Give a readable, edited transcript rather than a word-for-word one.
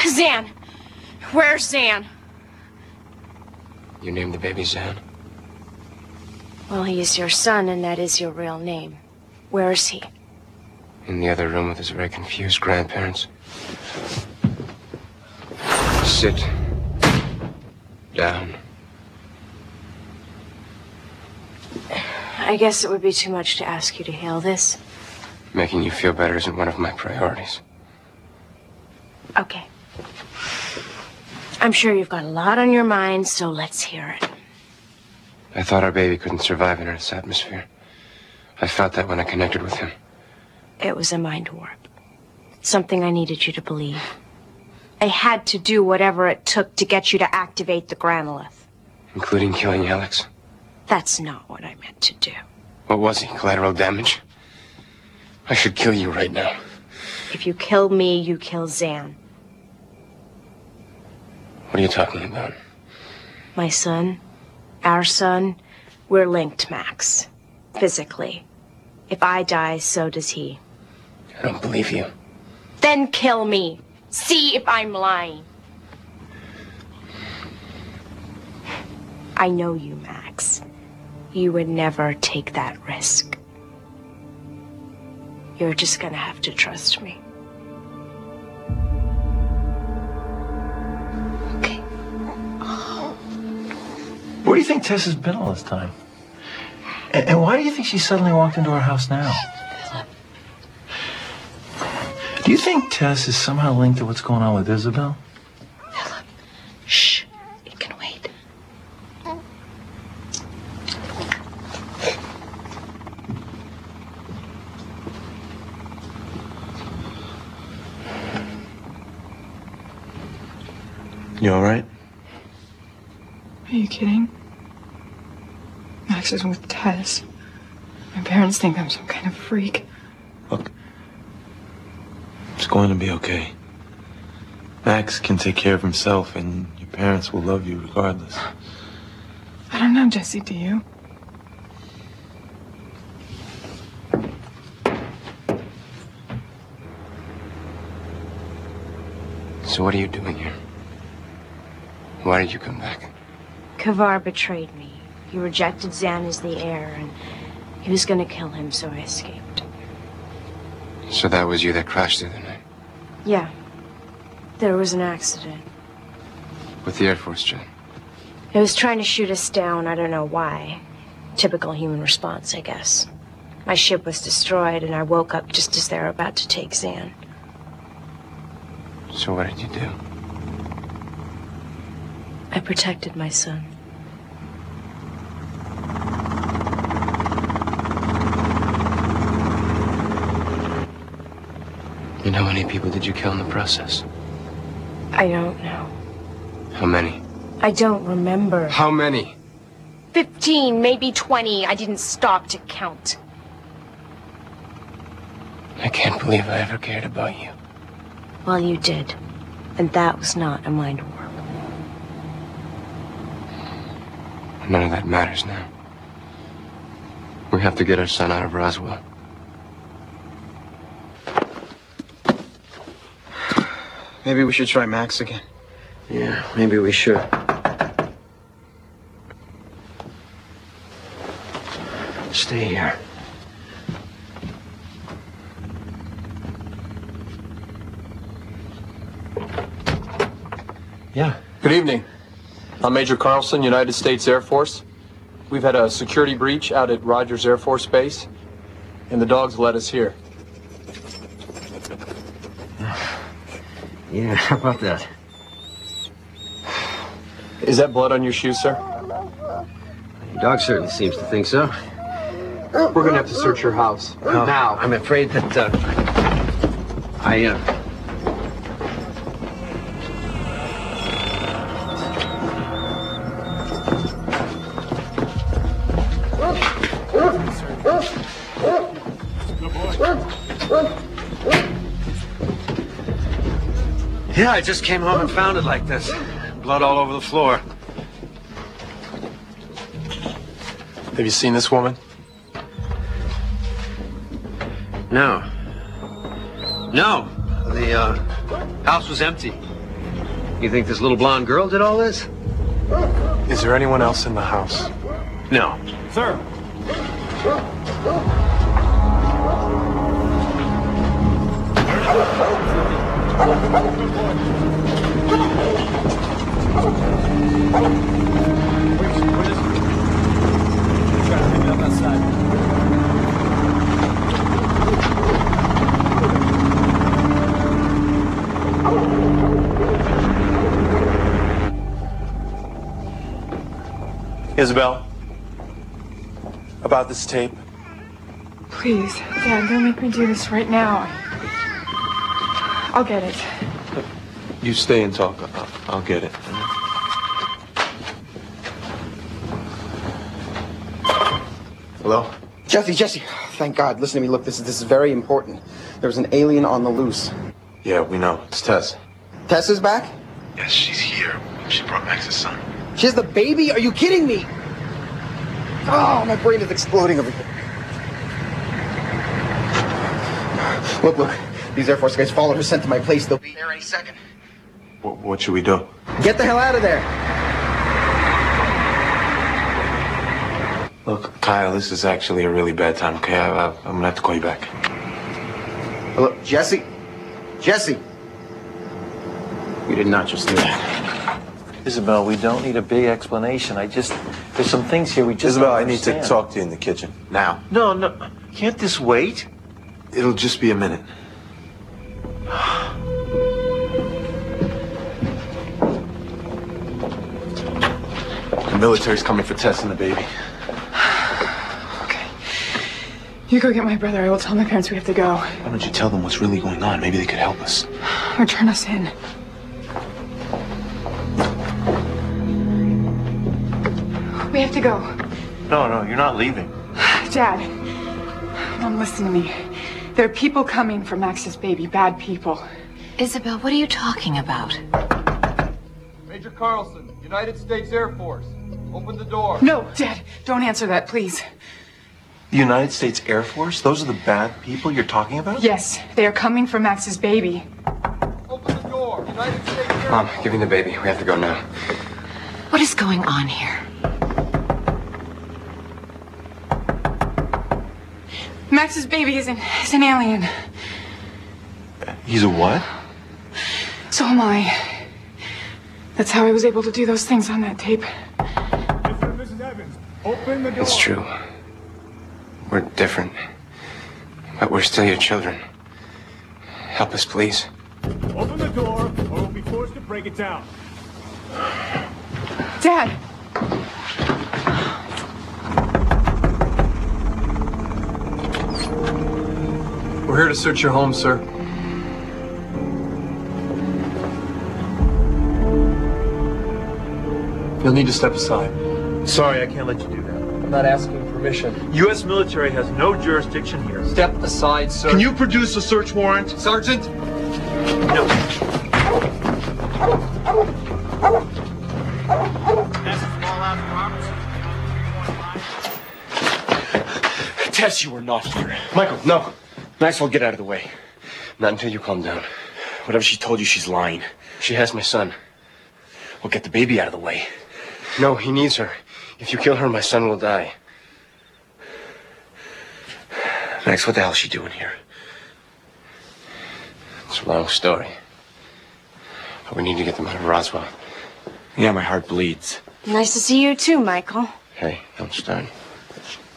Zan! Where's Zan? You named the baby Zan? Well, he is your son, and that is your real name. Where is he? In the other room with his very confused grandparents. Sit down. I guess it would be too much to ask you to hail this. Making you feel better isn't one of my priorities. Okay. I'm sure you've got a lot on your mind, so let's hear it. I thought our baby couldn't survive in Earth's atmosphere. I felt that when I connected with him. It was a mind warp. Something I needed you to believe. I had to do whatever it took to get you to activate the granolith. Including killing Alex? That's not what I meant to do. What was he? Collateral damage? I should kill you right now. If you kill me, you kill Zan. What are you talking about? My son, our son, we're linked, Max. Physically. If I die, so does he. I don't believe you. Then kill me. See if I'm lying. I know you, Max. You would never take that risk. You're just gonna have to trust me. Okay. Where do you think Tess has been all this time? And why do you think she suddenly walked into our house now? Do you think Tess is somehow linked to what's going on with Isabel? Philip, shh. It can wait. You all right? Are you kidding? Max is with Tess. My parents think I'm some kind of freak. Look, it's going to be okay. Max can take care of himself, and your parents will love you regardless. I don't know, Jesse, do you? So what are you doing here? Why did you come back? Kavar betrayed me. He rejected Zan as the heir, and he was gonna kill him, so I escaped. So that was you that crashed the other night? Yeah. There was an accident. With the Air Force jet? It was trying to shoot us down, I don't know why. Typical human response, I guess. My ship was destroyed, and I woke up just as they were about to take Zan. So what did you do? I protected my son. And how many people did you kill in the process? I don't know. How many? I don't remember. How many? 15, maybe 20. I didn't stop to count. I can't believe I ever cared about you. Well, you did. And that was not a mind warp. None of that matters now. We have to get our son out of Roswell. Maybe we should try Max again. Yeah, maybe we should. Stay here. Yeah. Good evening. I'm Major Carlson, United States Air Force. We've had a security breach out at Rogers Air Force Base, and the dogs led us here. Yeah, how about that? Is that blood on your shoes, sir? Your dog certainly seems to think so. We're gonna have to search your house. Now. I'm afraid that, Yeah, I just came home and found it like this. Blood all over the floor. Have you seen this woman? No. No. The house was empty. You think this little blonde girl did all this? Is there anyone else in the house? No. Sir. Isabel, about this tape. Please, Dad, don't make me do this right now. I'll get it. You stay and talk. I'll get it. Hello? Jesse, thank God. Listen to me. Look, this is very important. There was an alien on the loose. Yeah, we know. It's Tess. Tess is back? Yes, she's here. She brought Max's son. She has the baby? Are you kidding me? Oh, my brain is exploding over here. Look. These Air Force guys followed her, sent to my place. They'll be there any second. What should we do? Get the hell out of there. Look, Kyle, this is actually a really bad time, okay? I'm gonna have to call you back. Hello, Jesse? You did not just do that. Isabel, we don't need a big explanation. There's some things here we just Isabel, don't I need to understand. talk to you in the kitchen. Now. No. Can't this wait? It'll just be a minute. The military's coming for Tess and the baby. Okay. You go get my brother. I will tell my parents we have to go. Why don't you tell them what's really going on? Maybe they could help us. Or turn us in. We have to go. No, you're not leaving. Dad, Mom, listen to me. There are people coming for Max's baby, bad people. Isabel, what are you talking about? Major Carlson, United States Air Force. Open the door. No, Dad, don't answer that, please. The United States Air Force? Those are the bad people you're talking about? Yes, they are coming for Max's baby. Open the door. United States Air Mom, Force. give me the baby. We have to go now. What is going on here? Max's baby is an alien. He's a what? So am I. That's how I was able to do those things on that tape. Mr. and Mrs. Evans, open the door. It's true. We're different. But we're still your children. Help us, please. Open the door, or we'll be forced to break it down. Dad! We're here to search your home, sir. You'll need to step aside. Sorry, I can't let you do that. I'm not asking permission. U.S. military has no jurisdiction here. Step aside, sir. Can you produce a search warrant? Sergeant? No. Tess, you are not here. Michael, no. Maxwell, get out of the way. Not until you calm down. Whatever she told you, she's lying. She has my son. We'll get the baby out of the way. No, he needs her. If you kill her, my son will die. Max, what the hell is she doing here? It's a long story. But we need to get them out of Roswell. Yeah, my heart bleeds. Nice to see you too, Michael. Hey, don't start.